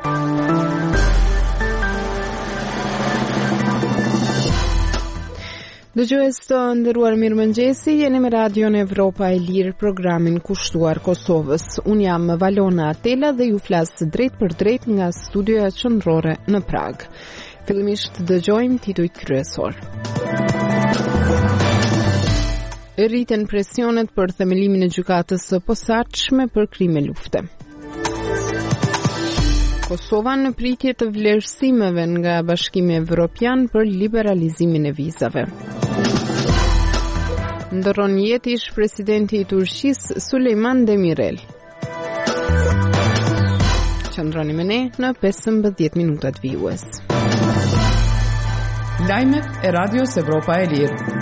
Dëgjues të nderuar, mirëmëngjesi, jeni me Radion Evropa e Lirë, programin kushtuar Kosovës. Unë jam Valona Atela dhe ju flas drejt për drejt nga studioja qendrore në Prag. Fillimisht dëgjojmë titujt kryesor. Rriten presionet për themelimin e gjykatës së posaçme për krime lufte. Kosova në pritje të vlerësimeve nga Bashkimi Evropian për liberalizimin e vizave. Ndërron jetë ish presidenti i Turqisë Sulejman Demirel. Qëndroni me ne në 15 minutat vijues. Lajmet e Radios Evropa e Lirë.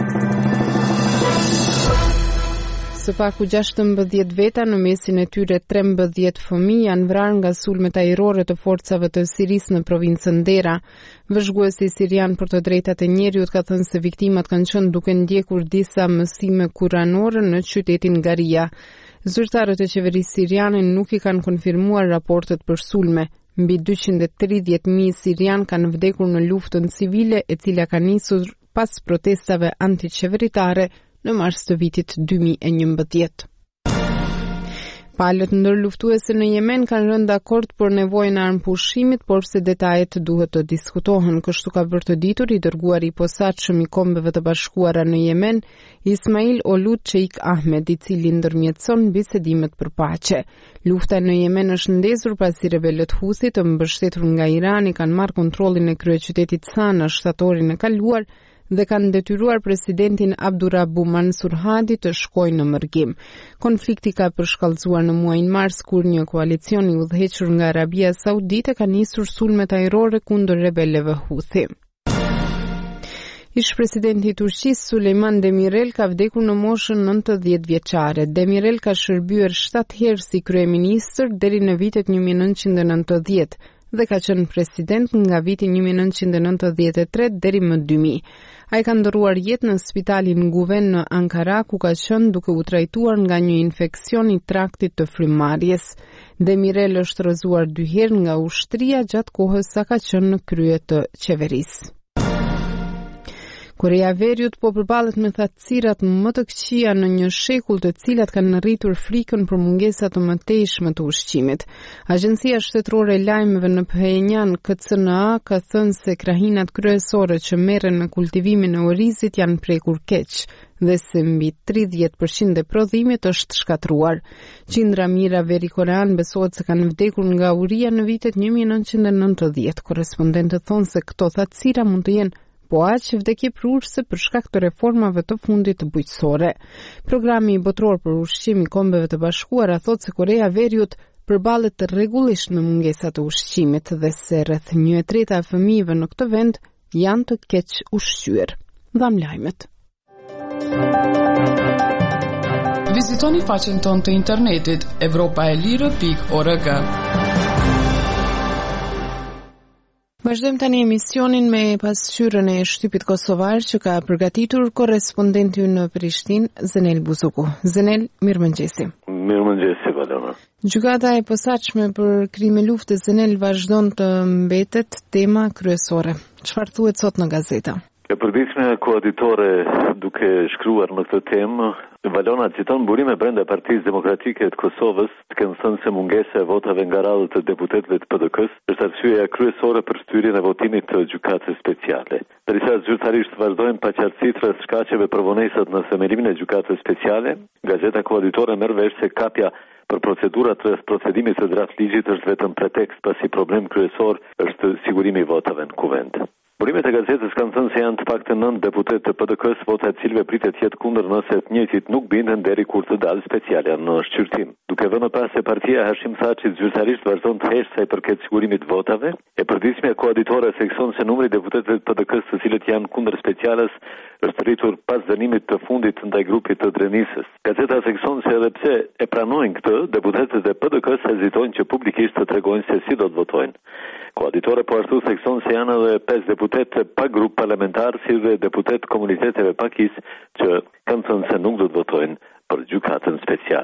Së paku 16 veta, në mesin e tyre 13 fëmijë janë vrarë nga sulmet ajrore të forcave të Sirisë në provincën Dera. Vëzhguesi sirian për të drejtat e njerëzit ka thënë se viktimat kanë qenë duke ndjekur disa mësime kuranore në qytetin Garia. Zyrtarët e qeverisë siriane nuk i kanë konfirmuar raportet për sulme. Mbi 230.000 sirian kanë vdekur në luftën civile e cila ka nisur pas protestave antiqeveritare në mars të vitit 2011. Palët ndërluftuese në Yemen kanë rënë dakord për nevojën e armëpushimit, por se detajet duhet të diskutohen. Kështu ka bërë të ditur i dërguari i posaçëm i Kombeve të Bashkuara në Yemen, Ismail Olut Sheikh Ahmed, i cili ndërmjetëson bisedimet për paqe. Lufta në Yemen është ndezur pasi rebelët Huthi të mbështetur nga Irani kanë marrë kontrollin e kryeqytetit Sana shtatorin e kaluar dhe kanë detyruar presidentin Abdurrahbu Mansur Hadi të shkojë në mërgim. Konflikti ka përshkallëzuar në muajin mars kur një koalicion i udhëhequr nga Arabia Saudite ka nisur sulmet ajrore kundër rebelëve Huthi. Ish presidenti i Turqisë Sulejman Demirel ka vdekur në moshën 90 vjeçare. Demirel ka shërbyer 7 herë si kryeministër deri në vitet 1990 dhe ka qenë president nga viti 1993 deri më 2000. Ai ka ndëruar jetë në spitalin Guven në Ankara, ku ka qenë duke u trajtuar nga një infeksion i traktit të frymëmarrjes. Demirel është rrëzuar 2 herë nga ushtria gjatë kohës sa ka qenë në krye të qeverisë. Korea e Veriut po përballet me thatësirat më të këqija në një shekull, të cilat kanë rritur frikën për mungesa të mëtejshme të ushqimit. Agjencia shtetërore e lajmeve në Pyongyang, KCNA, ka thënë se krahinat kryesore që merren me kultivimin e orizit janë prekur keq dhe se mbi 30% e prodhimit është shkatruar. Qindra mijëra verikorean besohet se kanë vdekur nga uria në vitet 1990. Korrespondentët thonë se këto thatësira mund të jenë po aq vdekje prurse për shkak të reformave të fundit të bujqësore. Programi botror për ushqim i Kombeve të Bashkuara thotë se Korea e Veriut përballet rregullisht me mungesa të ushqimit dhe se rreth 1/3 e fëmijëve në këtë vend janë të keq ushqyer. Dham lajmet. Vizitoni faqen tonë të internetit europaelire.org. Vazhdojmë tani emisionin me pasqyrën e shtypit kosovar që ka përgatitur korrespondenti në Prishtinë, Zenel Buzuku. Zenel, mirëmëngjesi. Mirëmëngjesi, Valona. Gjykata e posaçme për krime lufte, Zenel, vazhdon të mbetet tema kryesore. Çfarë thuhet sot në gazeta? E përditshme koaditore duke shkruar në këtë temë, Valona citon burime brenda Partisë Demokratike të Kosovës, të kanë thënë se mungesa e votave nga radhët të deputetëve të PDK-s është arsyeja kryesore për shtyrjen e votimit të gjykatës speciale. Derisa zyrtarisht vazhdojnë paqartësitë rreth shkaqeve për vonesat në themelimin e gjykatës speciale, gazeta koaditore merr vesh se kapja për procedurat rreth procedimit të draft ligjit është vetëm pretekst, pasi problem kryesor është sigurimi i votave në kuvend. Burimet e gazetës kanë thënë se janë të paktën 9 deputetë të PDK-s, vota e cilëve pritet jetë kundër nëse të njëjtit nuk binden deri kur të dalë specialja në shqyrtim. Duke vënë pas se partia Hashim Thaçit zyrtarisht vazhdon të heshtë sa i përket sigurimit votave, e përditshmja koaditore thekson se numri i deputetëve të PDK-s të cilët janë kundër speciales është rritur pas dënimit të fundit ndaj grupit të Drenisës. Gazeta thekson se edhe pse e pranojnë këtë, deputetët e PDK-s hezitojnë që publikisht të tregojnë se si do të votojnë. Koaditore po ashtu thekson se janë edhe 5 deputetë pa grup parlamentar, si dhe deputetë komuniteteve pakis që kanë thënë se nuk do të votojnë për gjykatën speciale.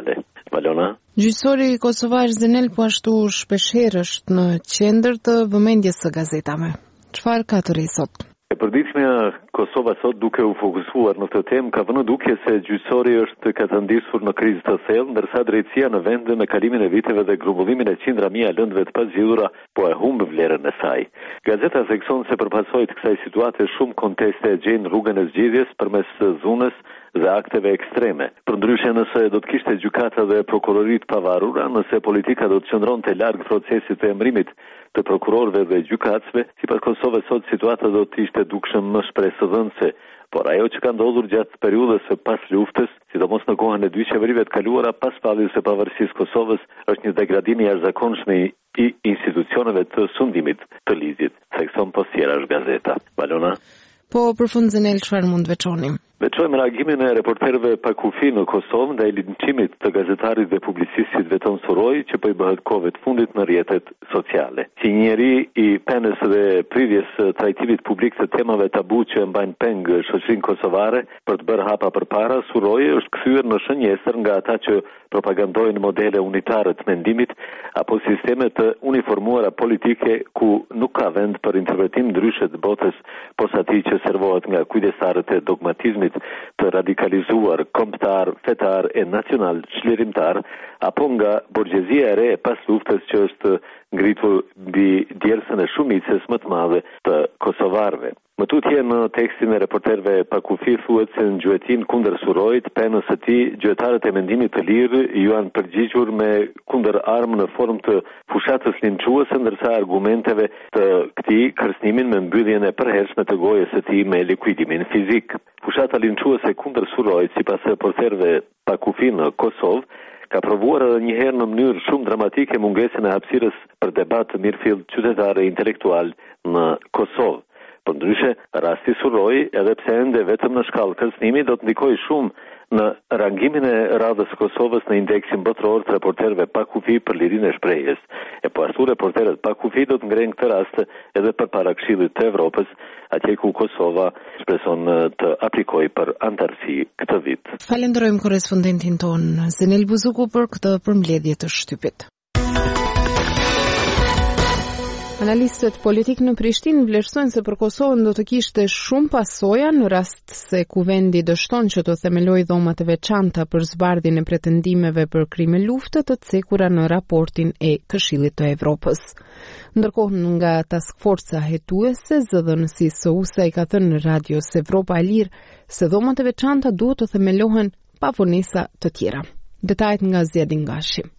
Valona? Gjyqësori kosovar Zenel po ashtu shpeshherë është në qendër të vëmendjes së gazetave. Çfarë ka të re sot? E përditshmja Kosova sot duke u fokusuar në këtë temë ka vënë duke se gjyqësori është katëndisur në krizë të thellë, ndërsa drejtësia në vend me kalimin e viteve dhe grumbullimin e qindra mijë lëndëve të pazgjidhura po e humb vlerën e saj. Gazeta thekson se përpasoj të kësaj situate shumë konteste e gjejnë rrugën e zgjedhjes përmes dhunës dhe akteve ekstreme. Përndryshe nëse do të kishte gjykata dhe prokurorit pavarura, nëse politika do të qëndronte larg procesit të emërimit të prokurorëve dhe gjykatësve, sipas Kosovës sot situata do të ishte dukshëm më shpresëdhënëse. Por ajo që ka ndodhur gjatë periudhës së pas luftës, sidomos në kohën e dy qeverive të kaluara pas falljes së pavarësisë Kosovës, është një degradim i jashtëzakonshëm i institucioneve të sundimit të ligjit, thekson Postjerash gazeta. Valona? Po përfund Zenel, çfarë mund të veçoni? Veçojmë reagimin e reporterëve pa kufi në Kosovë ndaj linçimit të gazetarit dhe publicistit Veton Suroj që po i bëhet kohëve të fundit në rrjetet sociale. Si njeri i penës dhe prirjes trajtimit publik të temave tabu që mbajnë peng shoqërinë kosovare për të bërë hapa përpara, Suroj është kthyer në shënjestër nga ata që propagandojnë modele unitare të mendimit apo sisteme të uniformuara politike ku nuk ka vend për interpretim ndryshe të botës posa atij që servohet nga kujdestarët e dogmatizmit të radikalizuar, kombëtar, fetar e nacional çlirimtar apo nga borgjezia e re pas luftës që është ngritur mbi djersën e shumicës më të madhe të kosovarëve. Më tutje në tekstin e reporterëve pa kufi thuhet se në gjuetin kundër Surojit, penës së tij, gjyqtarët e mendimit të lirë ju janë përgjigjur me kundër armë në formë të fushatës linçuese, ndërsa argumenteve të këtij kërcënimin me mbylljen e përhershme të gojës së tij me likuidimin fizik. Fushata linçuese kundër Surojit, sipas reporterëve pa kufi në Kosovë, ka provuar edhe një herë në mënyrë shumë dramatike mungesën e hapësirës për debat të mirëfill qytetar e intelektual në Kosovë. Përndryshe, rasti Suroj, edhe pse ende vetëm në shkallë kërcënimi, do të ndikojë shumë në rangimin e radhës Kosovës në indeksin botror të reporterëve pa kufi për lirinë e shprehjes. E po ashtu reporterët pa kufi do të ngrenë këtë rast edhe përpara Këshillit të Evropës, atje ku Kosova shpreson të aplikojë për antarësi këtë vit. Falenderojmë korrespondentin ton Zenel Buzuku për këtë përmbledhje të shtypit. Analistët politik në Prishtinë vlerësojnë se për Kosovën do të kishte shumë pasoja në rast se kuvendi dështon që të themelojë dhoma të veçanta për zbardhjen e pretendimeve për krime lufte të cekura në raportin e Këshillit të Evropës. Ndërkohë nga Task Forca hetuese, zëdhënësi Sousa i ka thënë në Radio Evropa e Lirë se dhomat e veçanta duhet të themelohen pa vonesa të tjera. Detajet nga Zjedin Gashi.